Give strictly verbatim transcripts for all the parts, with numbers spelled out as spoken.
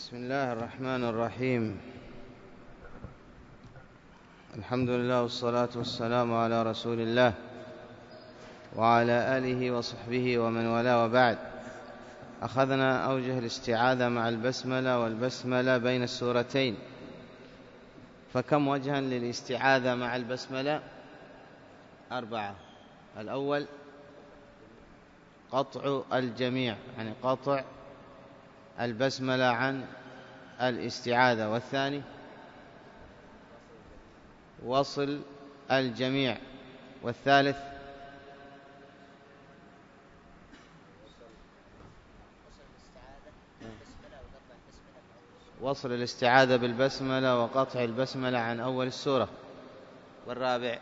بسم الله الرحمن الرحيم. الحمد لله والصلاة والسلام على رسول الله وعلى آله وصحبه ومن والاه، وبعد. أخذنا أوجه الاستعاذة مع البسملة والبسملة بين السورتين، فكم وجها للاستعاذة مع البسملة؟ أربعة. الأول قطع الجميع، يعني قطع البسملة عن الاستعاذة، والثاني وصل الجميع، والثالث وصل الاستعاذة بالبسملة وقطع البسملة عن أول السورة، والرابع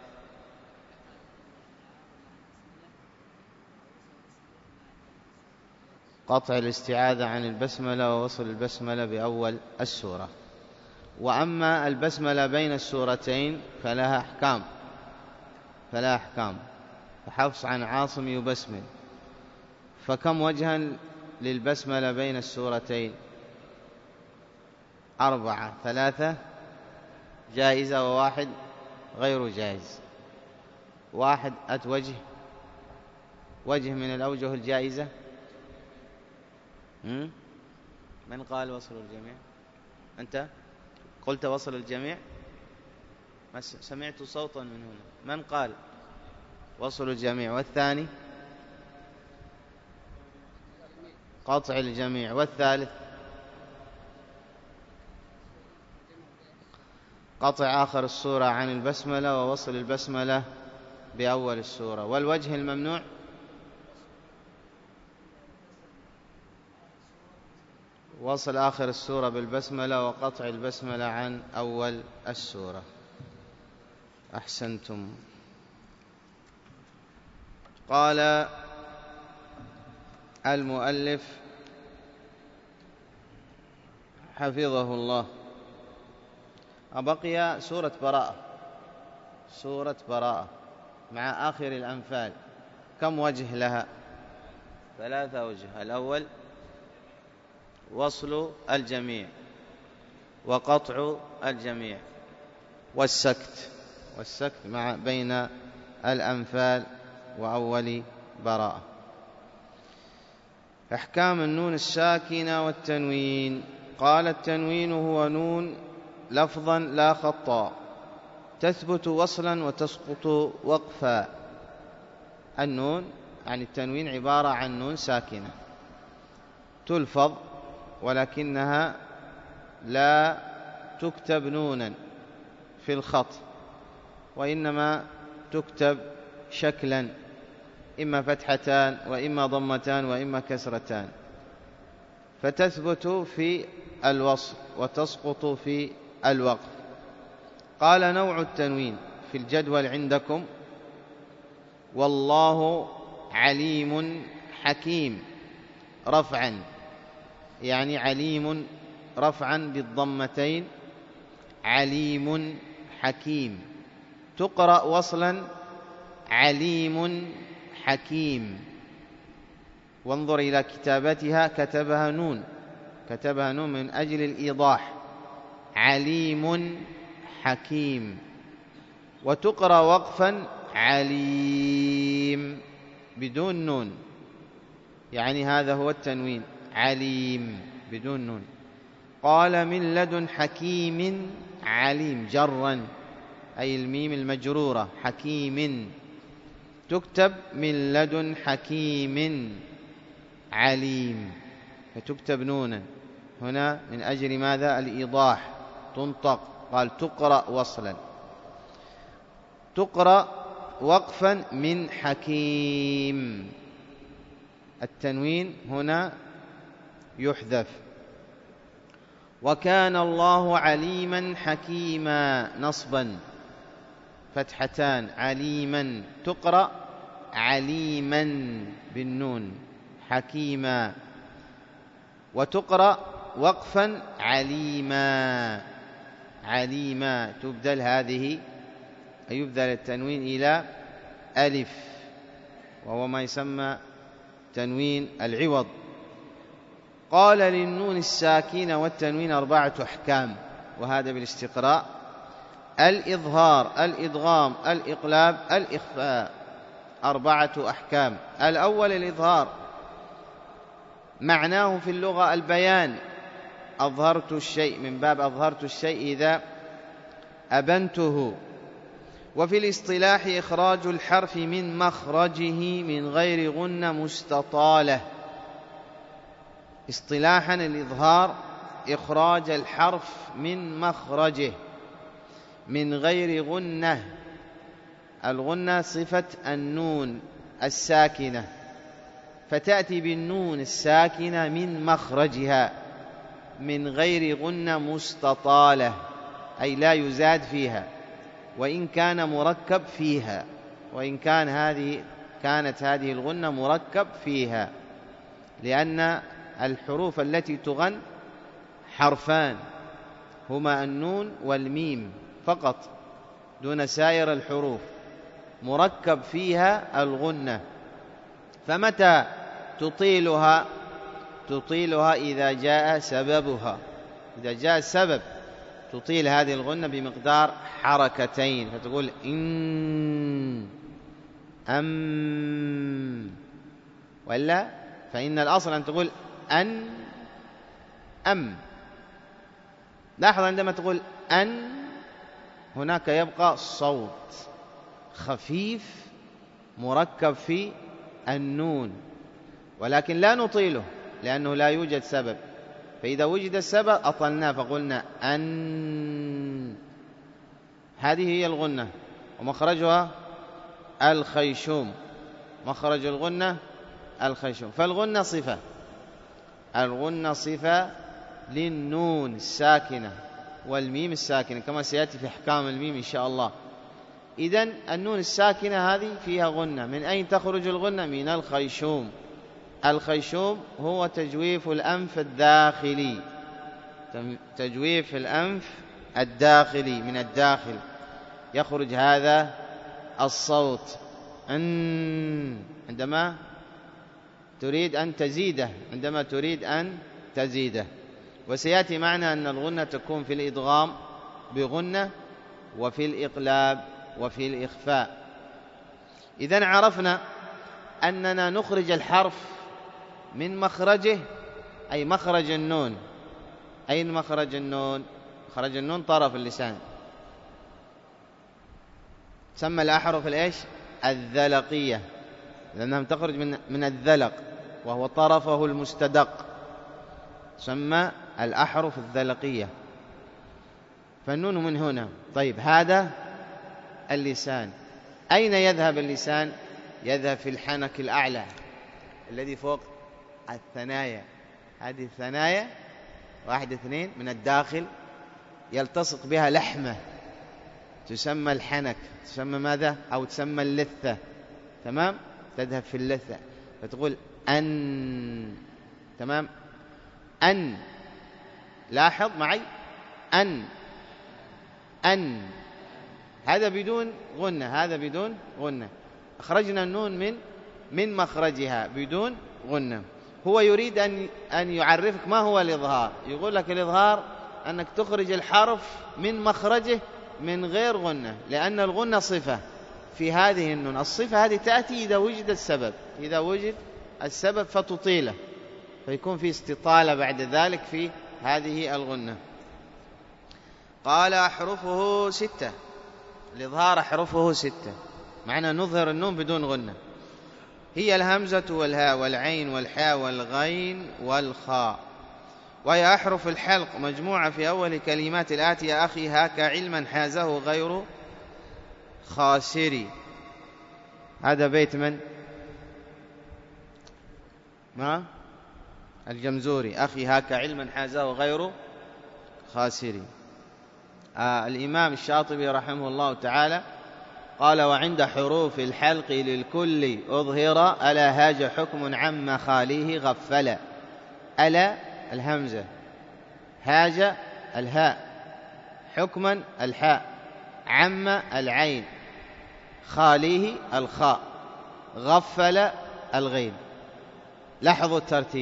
قطع الاستعاذة عن البسملة ووصل البسملة بأول السورة. وأما البسملة بين السورتين فلها أحكام فلها أحكام فحفص عن عاصم يبسمل. فكم وجها للبسملة بين السورتين؟ أربعة. ثلاثة جائزة وواحد غير جائز. واحد أتوجه وجه من الأوجه الجائزة. من قال وصل الجميع؟ أنت قلت وصل الجميع؟ ما سمعت صوتا من هنا. من قال وصل الجميع؟ والثاني قطع الجميع، والثالث قطع آخر السورة عن البسملة ووصل البسملة بأول السورة. والوجه الممنوع وصل آخر السورة بالبسملة وقطع البسملة عن أول السورة. أحسنتم. قال المؤلف حفظه الله: أبقي سورة براءة سورة براءة مع آخر الأنفال. كم وجه لها؟ ثلاثة أوجه. الأول وصل الجميع، وقطع الجميع، والسكت والسكت مع بين الأنفال وأول براءة. أحكام النون الساكنة والتنوين. قال: التنوين هو نون لفظا لا خطا، تثبت وصلا وتسقط وقفا. النون يعني التنوين عبارة عن نون ساكنة تلفظ، ولكنها لا تكتب نونا في الخط، وإنما تكتب شكلا، إما فتحتان وإما ضمتان وإما كسرتان، فتثبت في الوصل وتسقط في الوقف. قال: نوع التنوين في الجدول عندكم: والله عليم حكيم، رفعا، يعني عليم رفعا بالضمتين، عليم حكيم. تقرأ وصلا: عليم حكيم. وانظر إلى كتابتها، كتبها نون كتبها نون من أجل الإيضاح، عليم حكيم. وتقرأ وقفا: عليم بدون نون، يعني هذا هو التنوين، عليم بدون نون. قال: من لدن حكيم عليم، جرا، أي الميم المجرورة، حكيم، تكتب من لدن حكيم عليم، فتكتب نونا هنا من أجل ماذا؟ الإيضاح، تنطق. قال: تقرأ وصلا. تقرأ وقفا: من حكيم. التنوين هنا يحذف. وكان الله عليما حكيما، نصبا، فتحتان، عليما. تقرأ عليما بالنون، حكيما. وتقرأ وقفا: عليما عليما. تبدل هذه، يبدل التنوين إلى ألف، وهو ما يسمى تنوين العوض. قال للنون الساكنة والتنوين أربعة أحكام، وهذا بالاستقراء: الإظهار، الإدغام، الإقلاب، الإخفاء، أربعة أحكام. الأول الإظهار، معناه في اللغة البيان، أظهرت الشيء، من باب أظهرت الشيء إذا أبنته. وفي الاصطلاح إخراج الحرف من مخرجه من غير غنة مستطالة. اصطلاحا الإظهار إخراج الحرف من مخرجه من غير غنة. الغنة صفة النون الساكنة، فتأتي بالنون الساكنة من مخرجها من غير غنة مستطالة، أي لا يزاد فيها، وإن كان مركب فيها، وإن كان هذه كانت هذه الغنة مركب فيها، لأن الحروف التي تغن حرفان هما النون والميم فقط دون سائر الحروف، مركب فيها الغنة. فمتى تطيلها؟ تطيلها إذا جاء سببها، إذا جاء السبب تطيل هذه الغنة بمقدار حركتين، فتقول إن، أم، ولا فإن الأصل أن تقول أن، أم. لاحظ عندما تقول أن هناك يبقى صوت خفيف مركب في النون، ولكن لا نطيله لأنه لا يوجد سبب، فإذا وجد السبب أطلنا فقلنا أن. هذه هي الغنة، ومخرجها الخيشوم، مخرج الغنة الخيشوم. فالغنة صفة، الغنة صفة للنون الساكنة والميم الساكنة، كما سيأتي في أحكام الميم إن شاء الله. إذن النون الساكنة هذه فيها غنة. من أين تخرج الغنة؟ من الخيشوم. الخيشوم هو تجويف الأنف الداخلي، تجويف الأنف الداخلي، من الداخل يخرج هذا الصوت أن عندما تريد أن تزيده، عندما تريد أن تزيده. وسيأتي معنا أن الغنة تكون في الإدغام بغنة، وفي الإقلاب، وفي الإخفاء. إذن عرفنا أننا نخرج الحرف من مخرجه، أي مخرج النون. أين مخرج النون؟ مخرج النون طرف اللسان، تسمى الأحرف الإيش؟ الذلقية، لأنها تخرج من من الذلق وهو طرفه المستدق، تسمى الأحرف الذلقية. فالنون من هنا. طيب، هذا اللسان. أين يذهب اللسان؟ يذهب في الحنك الأعلى الذي فوق الثنايا. هذه الثنايا واحد اثنين من الداخل يلتصق بها لحمة تسمى الحنك، تسمى ماذا؟ أو تسمى اللثة. تمام؟ تذهب في اللثة فتقول أن. تمام؟ أن. لاحظ معي، أن، أن. هذا بدون غنة، هذا بدون غنة. أخرجنا النون من من مخرجها بدون غنة. هو يريد أن أن يعرفك ما هو الإظهار. يقول لك الإظهار أنك تخرج الحرف من مخرجه من غير غنة، لأن الغنة صفة في هذه النون. الصفة هذه تأتي إذا وجد السبب، إذا وجد السبب فتطيله، فيكون في استطالة بعد ذلك في هذه الغنة. قال أحرفه ستة. الإظهار أحرفه ستة، معنى نظهر النون بدون غنة. هي الهمزة والهاء والعين والحاء والغين والخاء، وهي أحرف الحلق مجموعة في أول كلمات الآتية: أخي هاك علما حازه غير خاسري. هذا بيت من؟ ما؟ الجمزوري. أخي هاك علما حازه غير خاسري. آه الإمام الشاطبي رحمه الله تعالى قال: وعند حروف الحلق للكل أظهر، ألا هاج حكم عم خاليه غفلا. ألا الهمزة، هاج الهاء، حكما الحاء، عم العين، خاليه الخاء، غفل الغين. لاحظوا الترتيب: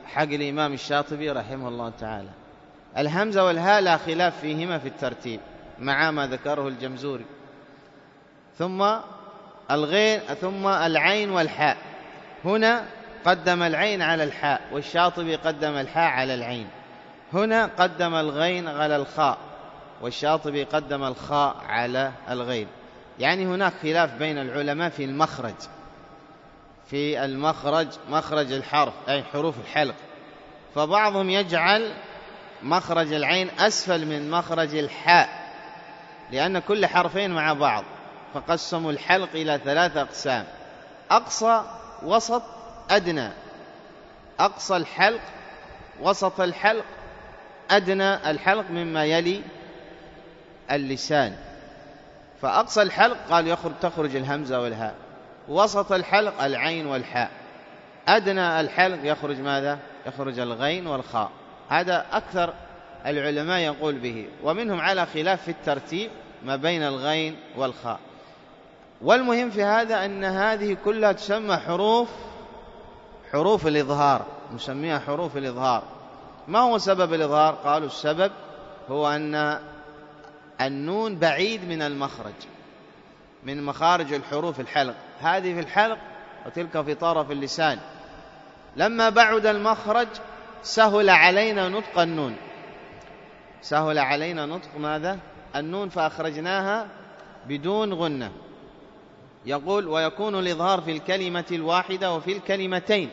حق الإمام الشاطبي رحمه الله تعالى. الهمزة والهاء لا خلاف فيهما في الترتيب مع ما ذكره الجمزوري. ثم الغين ثم العين والحاء، هنا قدم العين على الحاء، والشاطبي قدم الحاء على العين. هنا قدم الغين على الخاء، والشاطبي قدم الخاء على الغين. يعني هناك خلاف بين العلماء في المخرج، في المخرج مخرج الحرف أي حروف الحلق، فبعضهم يجعل مخرج العين أسفل من مخرج الحاء لأن كل حرفين مع بعض، فقسموا الحلق إلى ثلاثة أقسام: أقصى، وسط، أدنى. أقصى الحلق، وسط الحلق، أدنى الحلق مما يلي اللسان. فأقصى الحلق قال يخرج تخرج الهمزة والهاء، وسط الحلق العين والحاء، أدنى الحلق يخرج ماذا؟ يخرج الغين والخاء. هذا أكثر العلماء يقول به، ومنهم على خلاف في الترتيب ما بين الغين والخاء. والمهم في هذا أن هذه كلها تسمى حروف حروف الإظهار، نسميها حروف الإظهار. ما هو سبب الإظهار؟ قالوا السبب هو أن النون بعيد من المخرج، من مخارج الحروف الحلق، هذه في الحلق وتلك في طرف اللسان. لما بعد المخرج سهل علينا نطق النون، سهل علينا نطق ماذا؟ النون، فأخرجناها بدون غنة. يقول: ويكون الإظهار في الكلمة الواحدة وفي الكلمتين.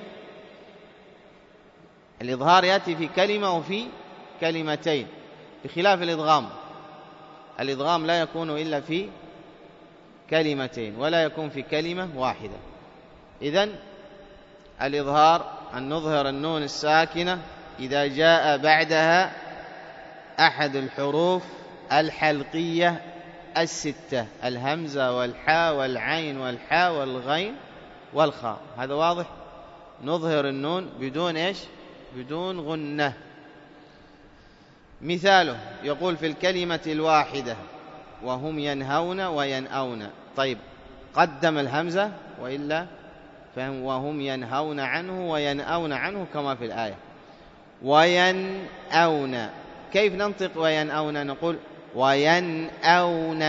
الإظهار يأتي في كلمة وفي كلمتين، بخلاف الإدغام. الإدغام لا يكون إلا في كلمتين ولا يكون في كلمة واحدة. إذن الإظهار أن نظهر النون الساكنة إذا جاء بعدها أحد الحروف الحلقية الستة: الهمزة والحاء والعين والحاء والغين والخاء. هذا واضح؟ نظهر النون بدون إيش؟ بدون غنة. مثاله يقول: في الكلمة الواحدة وهم ينهون وينأون. طيب، قدم الهمزة وإلا فهم وهم ينهون عنه وينأون عنه كما في الآية. وينأون، كيف ننطق وينأون؟ نقول وينأون،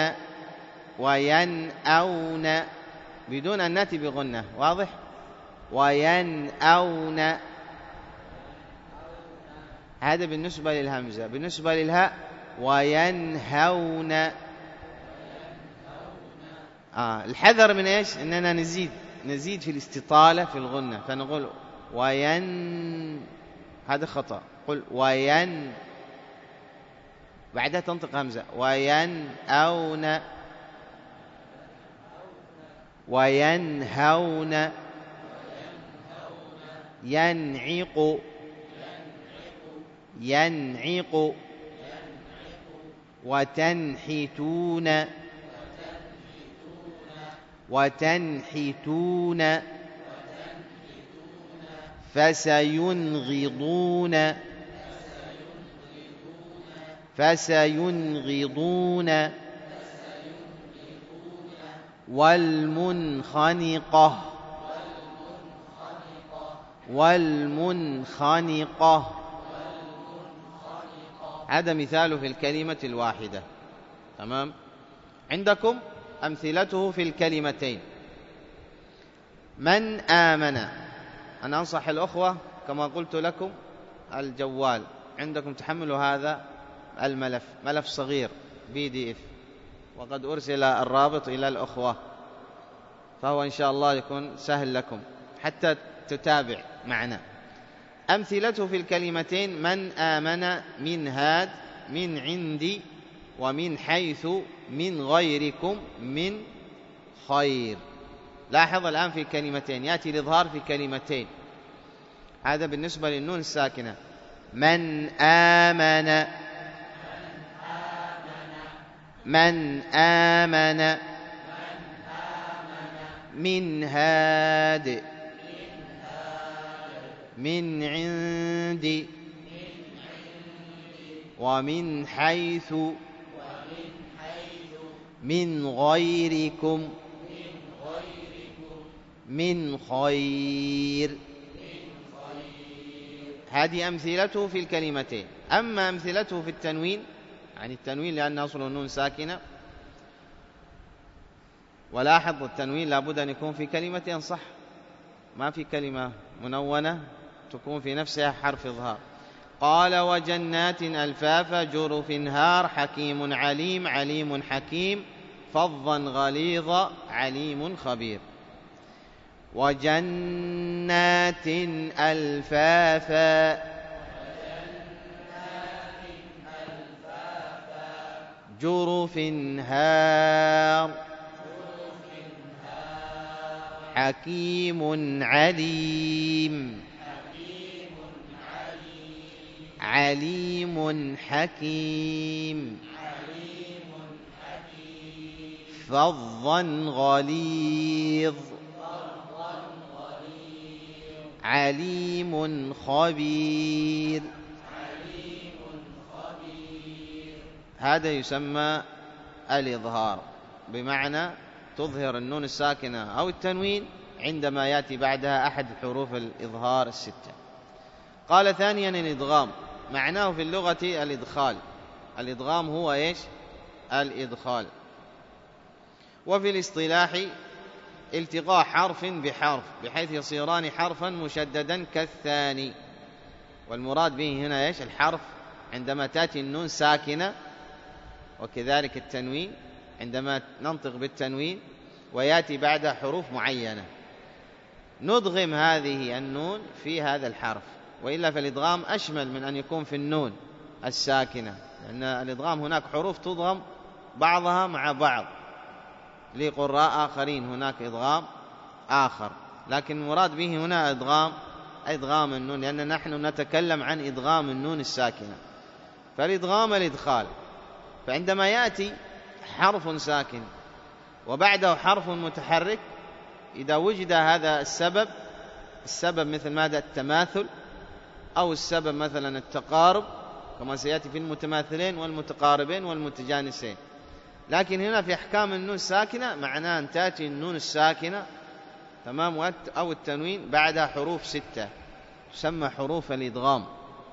وينأون بدون أن نأتي بغنة. واضح؟ وينأون. هذا بالنسبة للهمزة. بالنسبة للهاء وينهون. آه الحذر من إيش؟ إننا نزيد نزيد في الاستطالة في الغنة، فنقول وين، هذا خطأ. قل وين، بعدها تنطق همزة. وينأون، وينهون، ينعق، ينعق، وتنحتون، وتنحتون، فسينغضون، فسينغضون، والمنخنقة، والمنخنقة. هذا مثال في الكلمة الواحدة. تمام؟ عندكم أمثلته في الكلمتين. من آمن، أنا أنصح الأخوة كما قلت لكم الجوال عندكم تحملوا هذا الملف، ملف صغير بي دي اف، وقد أرسل الرابط إلى الأخوة، فهو إن شاء الله يكون سهل لكم حتى تتابع معنا. أمثلته في الكلمتين: من آمن، من هاد، من عندي، ومن حيث، من غيركم، من خير. لاحظ الآن في كلمتين يأتي الإظهار في كلمتين. هذا بالنسبة للنون الساكنة. من آمن، من آمن، من هاد، من عندي، ومن حيث، من غيركم، من خير. هذه أمثلته في الكلمتين. أما أمثلته في التنوين، يعني التنوين لأن أصل النون ساكنة، ولاحظ التنوين لابد أن يكون في كلمتين صح، ما في كلمة منونة تكون في نفسها حرف إظهار. قال وجنات ألفافا جرف هار حكيم عليم عليم حكيم فظا غليظ عليم خبير. وجنات ألفافا جرف هار حكيم عليم عليم حكيم فظا غليظ عليم خبير. هذا يسمى الإظهار، بمعنى تظهر النون الساكنة أو التنوين عندما يأتي بعدها أحد حروف الإظهار الستة. قال ثانيا الإدغام، معناه في اللغة الإدخال. الإدغام هو إيش؟ الإدخال. وفي الاصطلاح التقاء حرف بحرف بحيث يصيران حرفا مشددا كالثاني. والمراد به هنا إيش؟ الحرف عندما تأتي النون ساكنة، وكذلك التنوين عندما ننطق بالتنوين ويأتي بعدها حروف معينة ندغم هذه النون في هذا الحرف. وإلا فالإدغام أشمل من أن يكون في النون الساكنة، لأن الإدغام هناك حروف تضغم بعضها مع بعض، لقراء آخرين هناك إدغام آخر، لكن المراد به هنا إدغام إدغام النون، لأن نحن نتكلم عن إدغام النون الساكنة. فالإدغام الإدخال، فعندما يأتي حرف ساكن وبعده حرف متحرك، إذا وجد هذا السبب السبب مثل ماذا؟ التماثل، أو السبب مثلا التقارب، كما سيأتي في المتماثلين والمتقاربين والمتجانسين. لكن هنا في أحكام النون الساكنة معناه أن تأتي النون الساكنة تمام أو التنوين بعدها حروف ستة تسمى حروف الإدغام.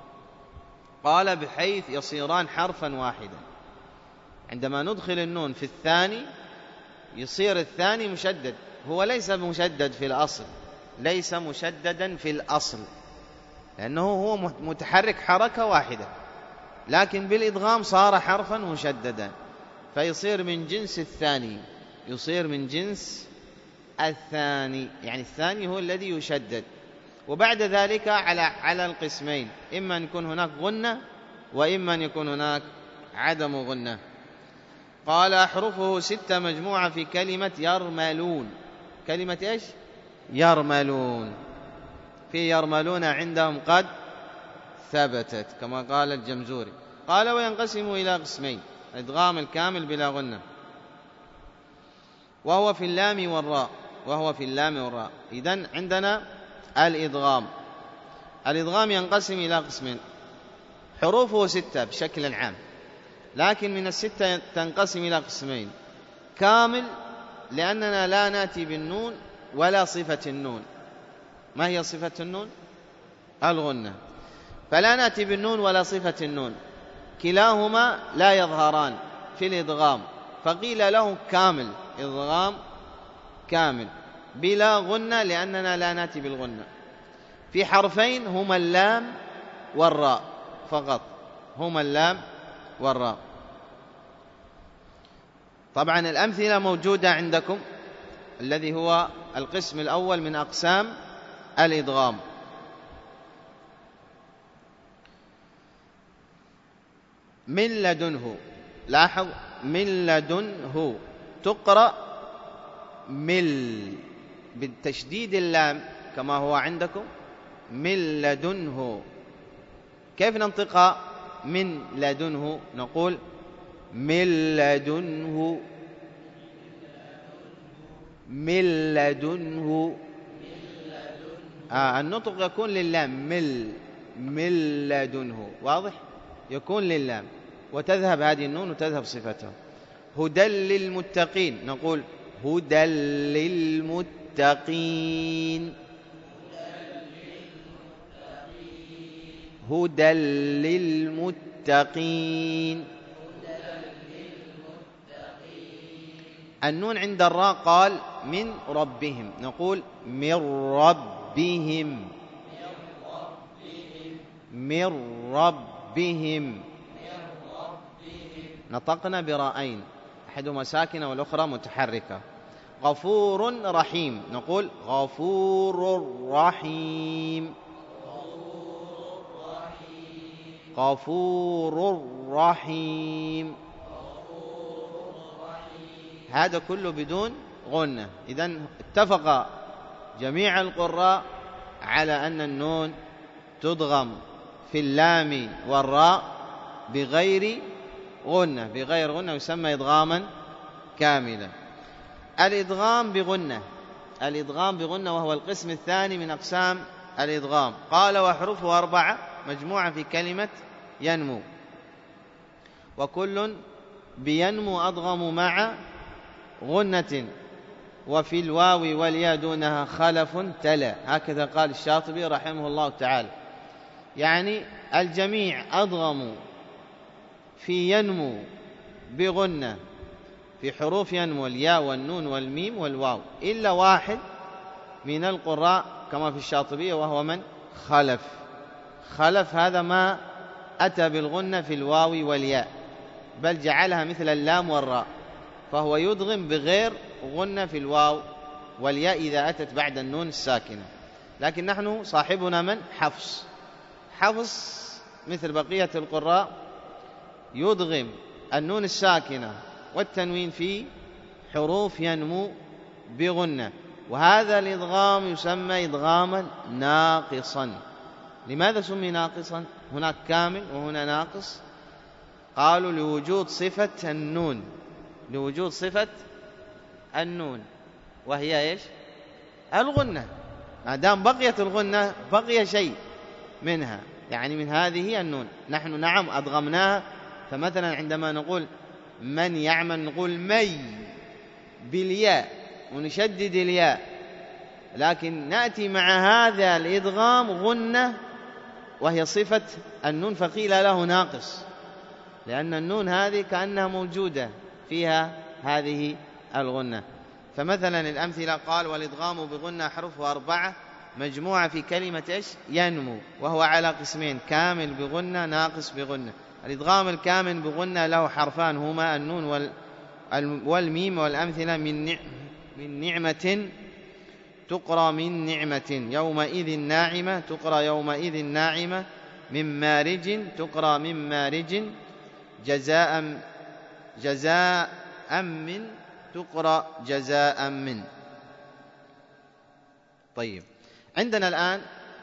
قال بحيث يصيران حرفا واحدا. عندما ندخل النون في الثاني يصير الثاني مشدد، هو ليس مشدد في الأصل، ليس مشددا في الأصل لأنه هو متحرك حركة واحدة، لكن بالإدغام صار حرفا مشددا فيصير من جنس الثاني، يصير من جنس الثاني، يعني الثاني هو الذي يشدد. وبعد ذلك على على القسمين، إما أن يكون هناك غنة وإما أن يكون هناك عدم غنة. قال أحرفه ستة مجموعة في كلمة يرملون. كلمة إيش؟ يرملون. في يرملون عندهم قد ثبتت كما قال الجمزوري. قال وينقسم إلى قسمين: إدغام الكامل بلا غنة، وهو في اللام والراء وهو في اللام والراء. إذن عندنا الإدغام. الإدغام ينقسم إلى قسمين، حروفه ستة بشكل عام، لكن من الستة تنقسم إلى قسمين: كامل لأننا لا نأتي بالنون ولا صفة النون. ما هي صفة النون؟ الغنة، فلا نأتي بالنون ولا صفة النون، كلاهما لا يظهران في الإدغام، فقيل له كامل، إدغام كامل بلا غنة لأننا لا نأتي بالغنة. في حرفين هما اللام والراء فقط، هما اللام والراء. طبعا الأمثلة موجودة عندكم، الذي هو القسم الأول من أقسام الإدغام. من لدنه، لاحظ من لدنه تقرأ مل بالتشديد اللام كما هو عندكم، من لدنه. كيف ننطق من لدنه؟ نقول من لدنه، من لدنه. آه النطق يكون للام، مل من لدنه، واضح؟ يكون للام وتذهب هذه النون وتذهب صفتها. هدى للمتقين، نقول هدى للمتقين. هدى للمتقين. النون عند الراء قال من ربهم، نقول من ربهم، من ربهم. نطقنا براءين، أحدهما ساكنة والأخرى متحركة. غفور رحيم، نقول غفور رحيم، غفور رحيم. هذا كله بدون غنة. إذن اتفق جميع القراء على أن النون تدغم في اللام والراء بغير غنة، بغير غنة، يسمى إدغاما كاملا. الإدغام بغنة، الإدغام بغنة وهو القسم الثاني من أقسام الإدغام. قال وحروفه أربعة مجموعة في كلمة ينمو، وكل بينمو أضغم مع غنة، وفي الواو والياء دونها خلف تلا. هكذا قال الشاطبي رحمه الله تعالى، يعني الجميع أضغموا في ينمو بغنة في حروف ينمو الياء والنون والميم والواو، إلا واحد من القراء كما في الشاطبية، وهو من؟ خلف. خلف هذا ما أتى بالغنة في الواو والياء، بل جعلها مثل اللام والراء، فهو يدغم بغير غنة في الواو والياء إذا أتت بعد النون الساكنة. لكن نحن صاحبنا من؟ حفص. حفص مثل بقية القراء يدغم النون الساكنة والتنوين في حروف ينمو بغنة، وهذا الإدغام يسمى إدغاما ناقصا. لماذا سمي ناقصا؟ هناك كامل وهنا ناقص. قالوا لوجود صفة النون، لوجود صفة النون وهي إيش؟ الغنة. ما دام بقيت الغنة بقي شيء منها، يعني من هذه النون. نحن نعم أدغمناها، فمثلا عندما نقول من يعمل نقول مي بالياء ونشدد الياء، لكن نأتي مع هذا الإدغام غنة وهي صفة النون، فقيل له ناقص، لأن النون هذه كأنها موجودة فيها هذه الغنة. فمثلا الأمثلة قال والإدغام بغنة أحرفه أربعة مجموعة في كلمة إيش؟ ينمو، وهو على قسمين: كامل بغنة، ناقص بغنة. الإدغام الكامل بغنة له حرفان هما النون والميم، والأمثلة من من نعمة تقرأ من نعمة، يومئذ ناعمة تقرأ يومئذ ناعمة، من مارج تقرأ من مارج، جزاء جزاء من تقرأ جزاء من. طيب، عندنا الآن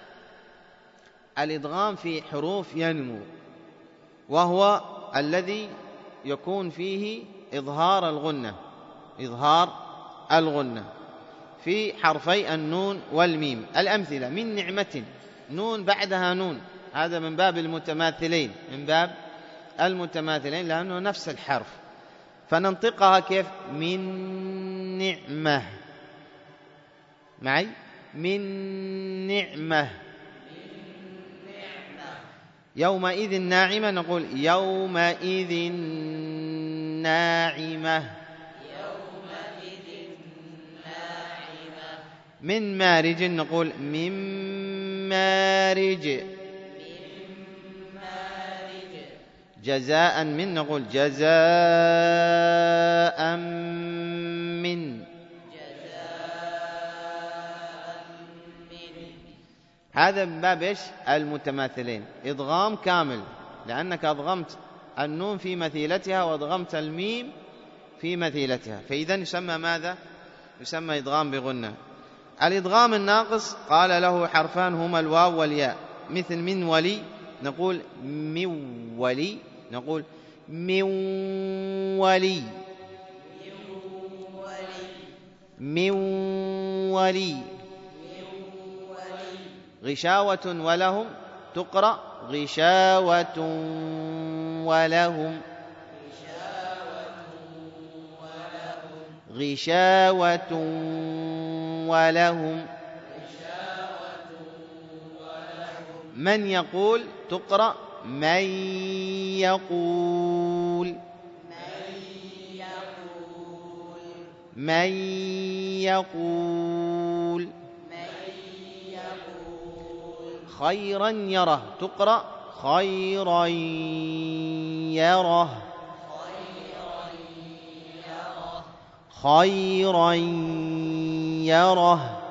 الإدغام في حروف ينمو، وهو الذي يكون فيه إظهار الغنة، إظهار الغنة في حرفي النون والميم. الأمثلة: من نعمة، نون بعدها نون، هذا من باب المتماثلين، من باب المتماثلين لأنه نفس الحرف، فننطقها كيف؟ من نعمة. معي؟ من نعمة. يومئذ ناعمة نقول يومئذ ناعمة. من مارج نقول من مارج. جزاء من نقول جزاء من. هذا من باب إيش؟ المتماثلين، إدغام كامل، لأنك أضغمت النون في مثيلتها وأضغمت الميم في مثيلتها، فإذا يسمى ماذا؟ يسمى إدغام بغنة. الإدغام الناقص قال له حرفان هما الواو والياء، مثل من ولي نقول من ولي، نقول من ولي، من ولي. غشاوة ولهم تقرأ غشاوة ولهم، غشاوة ولهم. من يقول تقرأ من يقول من يقول خيرا يره تقرأ خيرا يره خيرا يره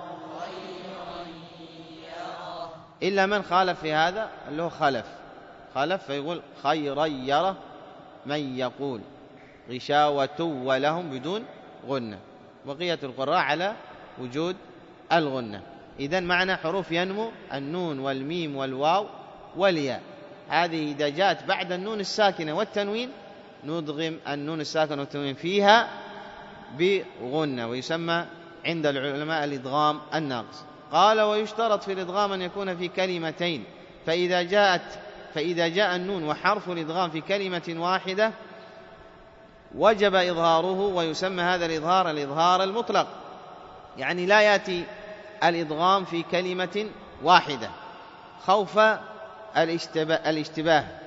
إلا من خالف في هذا اللي هو خلف خلف فيقول خيرا يره من يقول غشاوة ولهم بدون غنة، بقية القراء على وجود الغنة. إذن معنى حروف ينمو النون والميم والواو والياء، هذه إذا جاءت بعد النون الساكنة والتنوين ندغم النون الساكنة والتنوين فيها بغنة، ويسمى عند العلماء الإدغام الناقص. قال ويشترط في الإدغام أن يكون في كلمتين، فإذا جاءت فإذا جاء النون وحرف الإدغام في كلمة واحدة وجب إظهاره، ويسمى هذا الإظهار الإظهار المطلق، يعني لا يأتي الإدغام في كلمة واحدة خوف الاشتباه.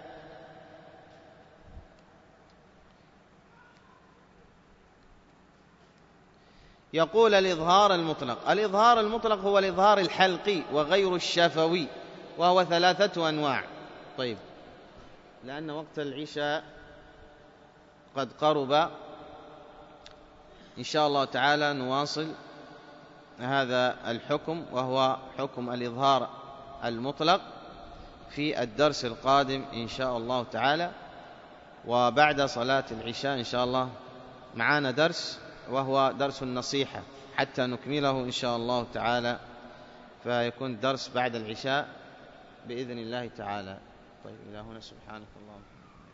يقول الإظهار المطلق. الإظهار المطلق هو الإظهار الحلقي وغير الشفوي، وهو ثلاثة أنواع. طيب، لأن وقت العشاء قد قرب، إن شاء الله تعالى نواصل هذا الحكم، وهو حكم الإظهار المطلق، في الدرس القادم إن شاء الله تعالى. وبعد صلاة العشاء إن شاء الله معنا درس، وهو درس النصيحة، حتى نكمله إن شاء الله تعالى، فيكون درس بعد العشاء بإذن الله تعالى. طيب، إلى هنا سبحانك اللهم